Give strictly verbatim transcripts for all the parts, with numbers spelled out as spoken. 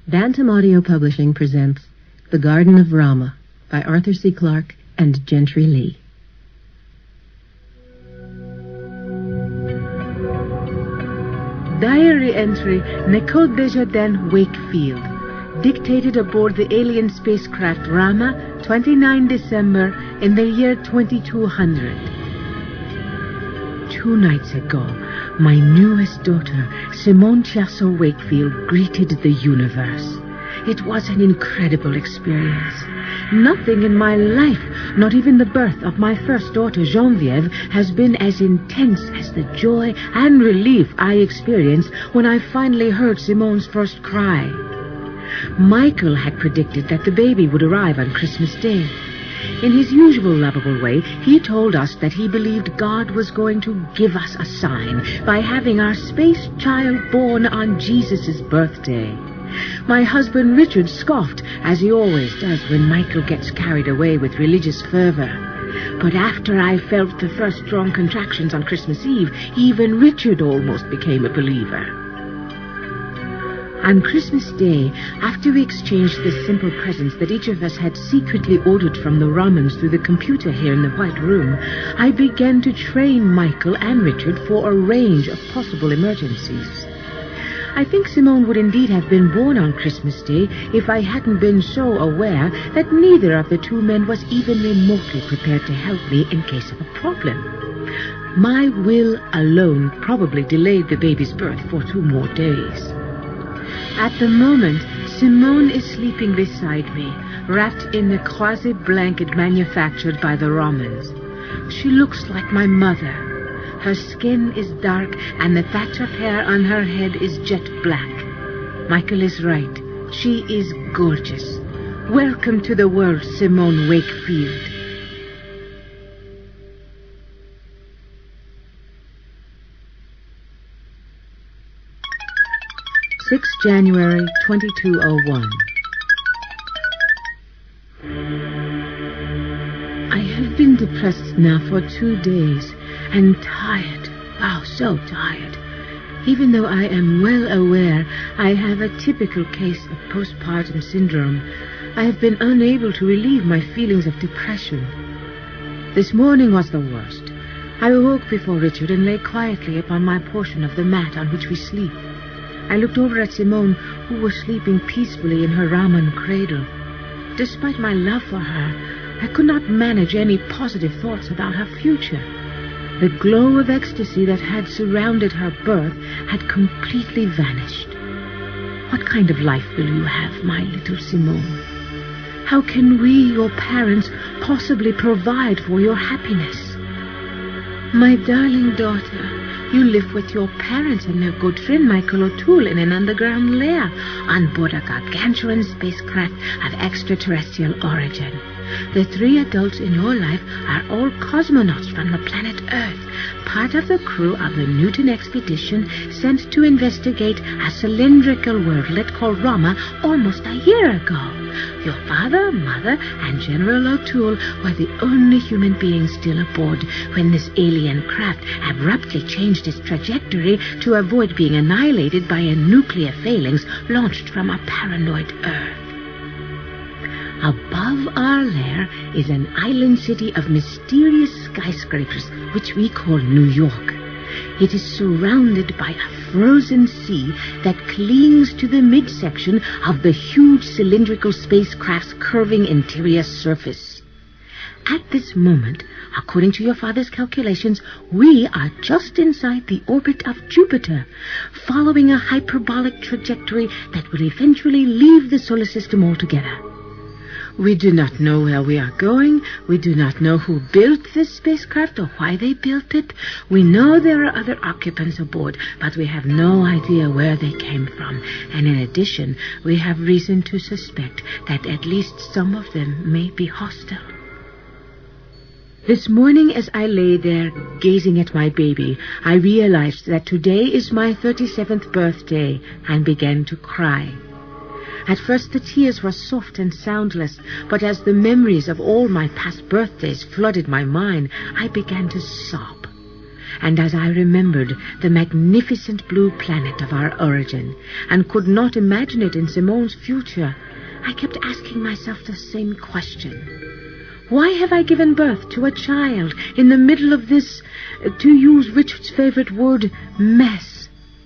Bantam Audio Publishing presents The Garden of Rama by Arthur C. Clarke and Gentry Lee. Diary entry Nicole Desjardins Wakefield, dictated aboard the alien spacecraft Rama, the twenty-ninth of December in the year twenty-two hundred. Two nights ago, my newest daughter, Simone Chiasso Wakefield, greeted the universe. It was an incredible experience. Nothing in my life, not even the birth of my first daughter, Geneviève, has been as intense as the joy and relief I experienced when I finally heard Simone's first cry. Michael had predicted that the baby would arrive on Christmas Day. In his usual lovable way, he told us that he believed God was going to give us a sign by having our space child born on Jesus' birthday. My husband Richard scoffed, as he always does when Michael gets carried away with religious fervor. But after I felt the first strong contractions on Christmas Eve, even Richard almost became a believer. On Christmas Day, after we exchanged the simple presents that each of us had secretly ordered from the Ramans through the computer here in the White Room, I began to train Michael and Richard for a range of possible emergencies. I think Simone would indeed have been born on Christmas Day if I hadn't been so aware that neither of the two men was even remotely prepared to help me in case of a problem. My will alone probably delayed the baby's birth for two more days. At the moment, Simone is sleeping beside me, wrapped in the croisé blanket manufactured by the Ramans. She looks like my mother. Her skin is dark, and the thatch of hair on her head is jet black. Michael is right. She is gorgeous. Welcome to the world, Simone Wakefield. the sixth of January, twenty-two oh one. I have been depressed now for two days and tired. Oh, so tired. Even though I am well aware I have a typical case of postpartum syndrome, I have been unable to relieve my feelings of depression. This morning was the worst. I awoke before Richard and lay quietly upon my portion of the mat on which we sleep. I looked over at Simone, who was sleeping peacefully in her Raman cradle. Despite my love for her, I could not manage any positive thoughts about her future. The glow of ecstasy that had surrounded her birth had completely vanished. What kind of life will you have, my little Simone? How can we, your parents, possibly provide for your happiness? My darling daughter, you live with your parents and their good friend Michael O'Toole in an underground lair on board a gargantuan spacecraft of extraterrestrial origin. The three adults in your life are all cosmonauts from the planet Earth, part of the crew of the Newton expedition sent to investigate a cylindrical worldlet called Rama almost a year ago. Your father, mother, and General O'Toole were the only human beings still aboard when this alien craft abruptly changed its trajectory to avoid being annihilated by a nuclear phalanx launched from a paranoid Earth. Above our lair is an island city of mysterious skyscrapers, which we call New York. It is surrounded by a frozen sea that clings to the midsection of the huge cylindrical spacecraft's curving interior surface. At this moment, according to your father's calculations, we are just inside the orbit of Jupiter, following a hyperbolic trajectory that will eventually leave the solar system altogether. We do not know where we are going. We do not know who built this spacecraft or why they built it. We know there are other occupants aboard, but we have no idea where they came from. And in addition, we have reason to suspect that at least some of them may be hostile. This morning, as I lay there gazing at my baby, I realized that today is my thirty-seventh birthday and began to cry. At first the tears were soft and soundless, but as the memories of all my past birthdays flooded my mind, I began to sob. and as I remembered the magnificent blue planet of our origin, and could not imagine it in Simone's future, I kept asking myself the same question. Why have I given birth to a child in the middle of this, to use Richard's favorite word, mess?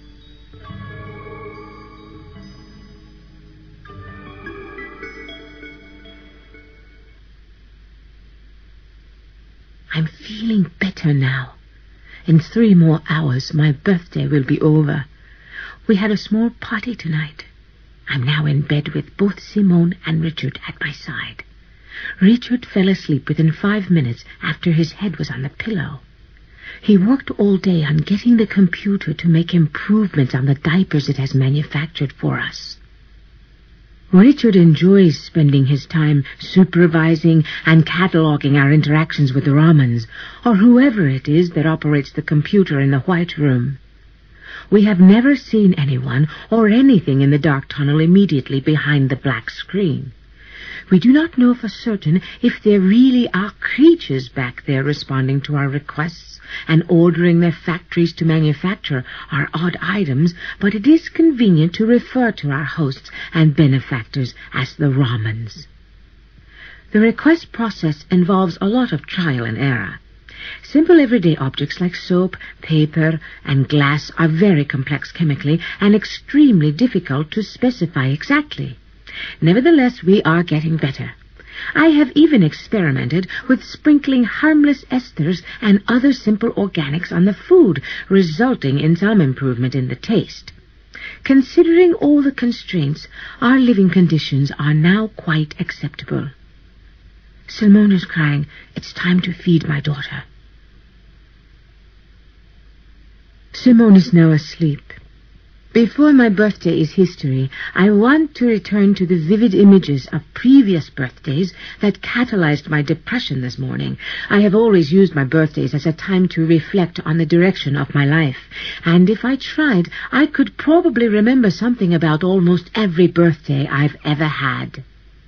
I'm feeling better now. In three more hours, my birthday will be over. We had a small party tonight. I'm now in bed with both Simone and Richard at my side. Richard fell asleep within five minutes after his head was on the pillow. He worked all day on getting the computer to make improvements on the diapers it has manufactured for us. Richard enjoys spending his time supervising and cataloging our interactions with the Ramans, or whoever it is that operates the computer in the White Room. We have never seen anyone or anything in the dark tunnel immediately behind the black screen. We do not know for certain if there really are creatures back there responding to our requests and ordering their factories to manufacture our odd items, but it is convenient to refer to our hosts and benefactors as the Ramans. The request process involves a lot of trial and error. Simple everyday objects like soap, paper, and glass are very complex chemically and extremely difficult to specify exactly. Nevertheless, we are getting better. I have even experimented with sprinkling harmless esters and other simple organics on the food, resulting in some improvement in the taste. Considering all the constraints, our living conditions are now quite acceptable. Simone is crying. It's time to feed my daughter. Simone is now asleep. Before my birthday is history, I want to return to the vivid images of previous birthdays that catalyzed my depression this morning. I have always used my birthdays as a time to reflect on the direction of my life, and if I tried, I could probably remember something about almost every birthday I've ever had.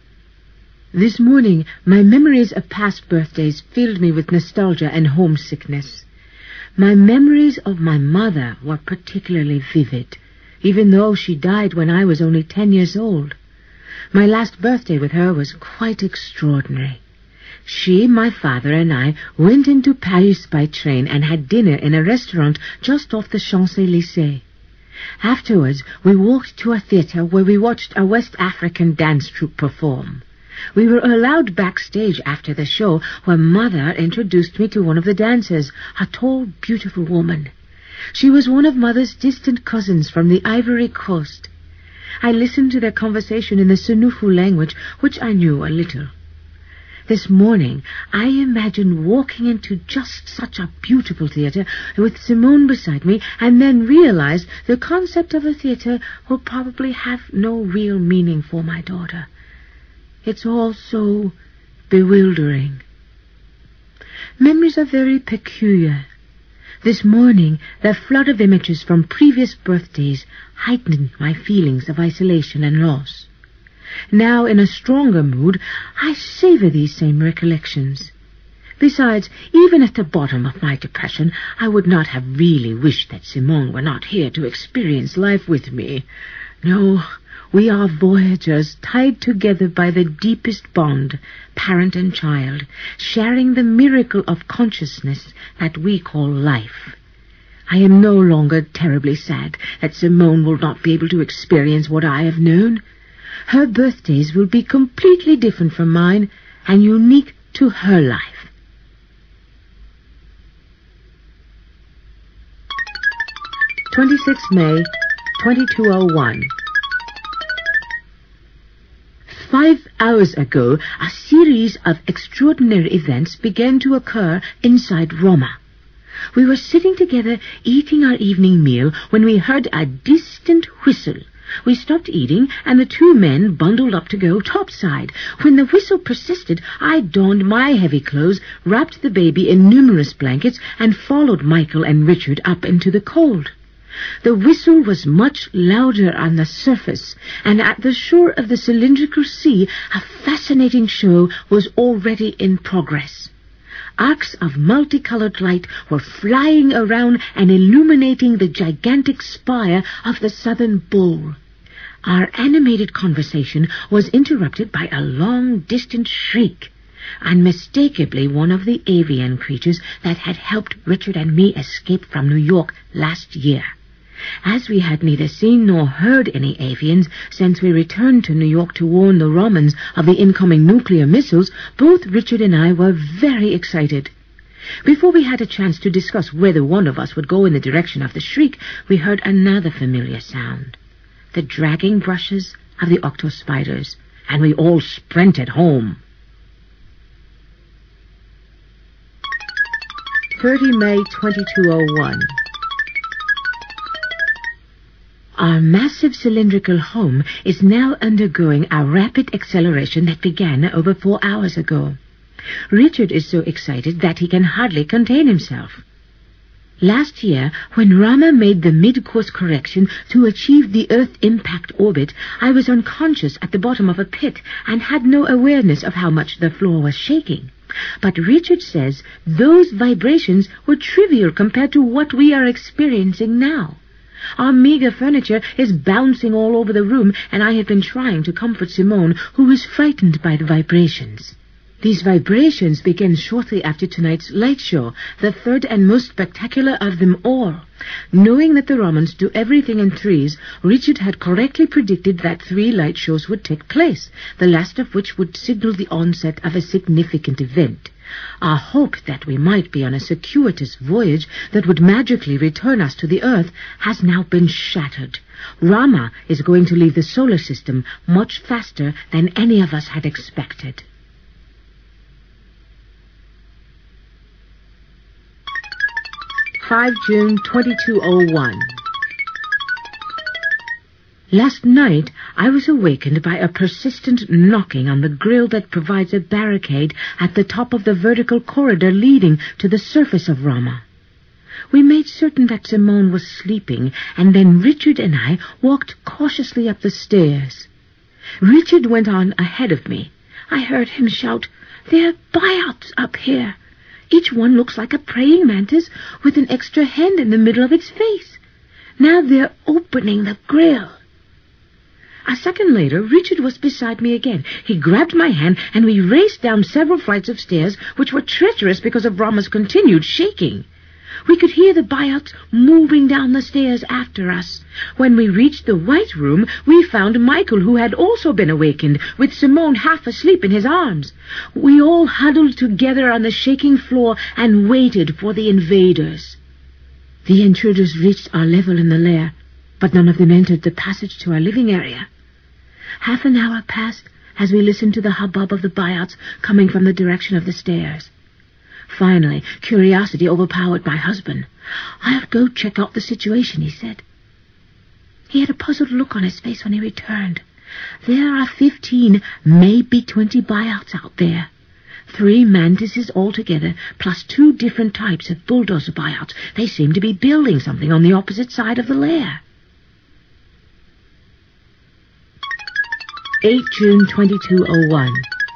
This morning, my memories of past birthdays filled me with nostalgia and homesickness. My memories of my mother were particularly vivid, even though she died when I was only ten years old. My last birthday with her was quite extraordinary. She, my father, and I went into Paris by train and had dinner in a restaurant just off the Champs-Élysées. Afterwards, we walked to a theater where we watched a West African dance troupe perform. We were allowed backstage after the show, where Mother introduced me to one of the dancers, a tall, beautiful woman. She was one of Mother's distant cousins from the Ivory Coast. I listened to their conversation in the Senufu language, which I knew a little. This morning, I imagined walking into just such a beautiful theater with Simone beside me, and then realized the concept of a theater will probably have no real meaning for my daughter. It's all so bewildering. Memories are very peculiar. This morning, the flood of images from previous birthdays heightened my feelings of isolation and loss. Now, in a stronger mood, I savor these same recollections. Besides, even at the bottom of my depression, I would not have really wished that Simone were not here to experience life with me. No, we are voyagers tied together by the deepest bond, parent and child, sharing the miracle of consciousness that we call life. I am no longer terribly sad that Simone will not be able to experience what I have known. Her birthdays will be completely different from mine and unique to her life. twenty-sixth of May, twenty-two oh one. Five hours ago, a series of extraordinary events began to occur inside Roma. We were sitting together eating our evening meal when we heard a distant whistle. We stopped eating, and the two men bundled up to go topside. When the whistle persisted, I donned my heavy clothes, wrapped the baby in numerous blankets, and followed Michael and Richard up into the cold. The whistle was much louder on the surface, and at the shore of the cylindrical sea, a fascinating show was already in progress. Arcs of multicolored light were flying around and illuminating the gigantic spire of the southern bowl. Our animated conversation was interrupted by a long, distant shriek, unmistakably one of the avian creatures that had helped Richard and me escape from New York last year. As we had neither seen nor heard any avians since we returned to New York to warn the Romans of the incoming nuclear missiles, both Richard and I were very excited. Before we had a chance to discuss whether one of us would go in the direction of the shriek, we heard another familiar sound, the dragging brushes of the octospiders, and we all sprinted home. thirtieth of May, twenty-two oh one. Our massive cylindrical home is now undergoing a rapid acceleration that began over four hours ago. Richard is so excited that he can hardly contain himself. Last year, when Rama made the mid-course correction to achieve the Earth impact orbit, I was unconscious at the bottom of a pit and had no awareness of how much the floor was shaking. But Richard says those vibrations were trivial compared to what we are experiencing now. Our meager furniture is bouncing all over the room, and I have been trying to comfort Simone, who is frightened by the vibrations. These vibrations begin shortly after tonight's light show, the third and most spectacular of them all. Knowing that the Romans do everything in threes, Richard had correctly predicted that three light shows would take place, the last of which would signal the onset of a significant event. Our hope that we might be on a circuitous voyage that would magically return us to the Earth has now been shattered. Rama is going to leave the solar system much faster than any of us had expected. fifth of June, twenty-two oh one. Last night, I was awakened by a persistent knocking on the grill that provides a barricade at the top of the vertical corridor leading to the surface of Rama. We made certain that Simone was sleeping, and then Richard and I walked cautiously up the stairs. Richard went on ahead of me. I heard him shout, "There are buyouts up here. Each one looks like a praying mantis with an extra hand in the middle of its face. Now they're opening the grill." A second later, Richard was beside me again. He grabbed my hand, and we raced down several flights of stairs, which were treacherous because of Rama's continued shaking. We could hear the buyouts moving down the stairs after us. When we reached the White Room, we found Michael, who had also been awakened, with Simone half asleep in his arms. We all huddled together on the shaking floor and waited for the invaders. The intruders reached our level in the lair, but none of them entered the passage to our living area. Half an hour passed as we listened to the hubbub of the buyouts coming from the direction of the stairs. Finally, curiosity overpowered my husband. "I'll go check out the situation," he said. He had a puzzled look on his face when he returned. There are fifteen, maybe twenty buyouts out there. Three mantises altogether, plus two different types of bulldozer buyouts. They seem to be building something on the opposite side of the lair. eighth of June, twenty-two oh one.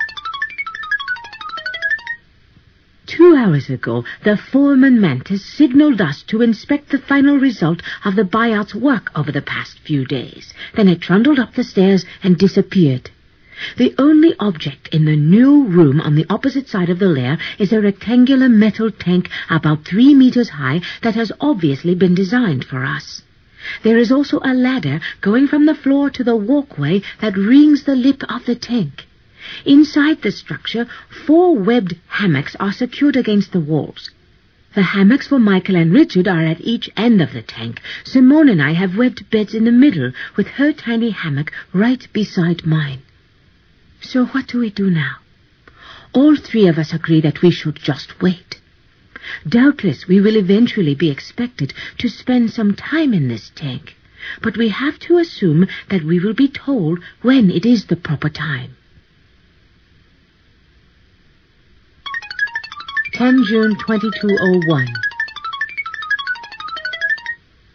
Two hours ago, the foreman mantis signaled us to inspect the final result of the buyout's work over the past few days. Then it trundled up the stairs and disappeared. The only object in the new room on the opposite side of the lair is a rectangular metal tank about three meters high that has obviously been designed for us. There is also a ladder going from the floor to the walkway that rings the lip of the tank. Inside the structure, four webbed hammocks are secured against the walls. The hammocks for Michael and Richard are at each end of the tank. Simone and I have webbed beds in the middle, with her tiny hammock right beside mine. So what do we do now? All three of us agree that we should just wait. Doubtless we will eventually be expected to spend some time in this tank, but we have to assume that we will be told when it is the proper time. tenth of June, twenty-two oh one.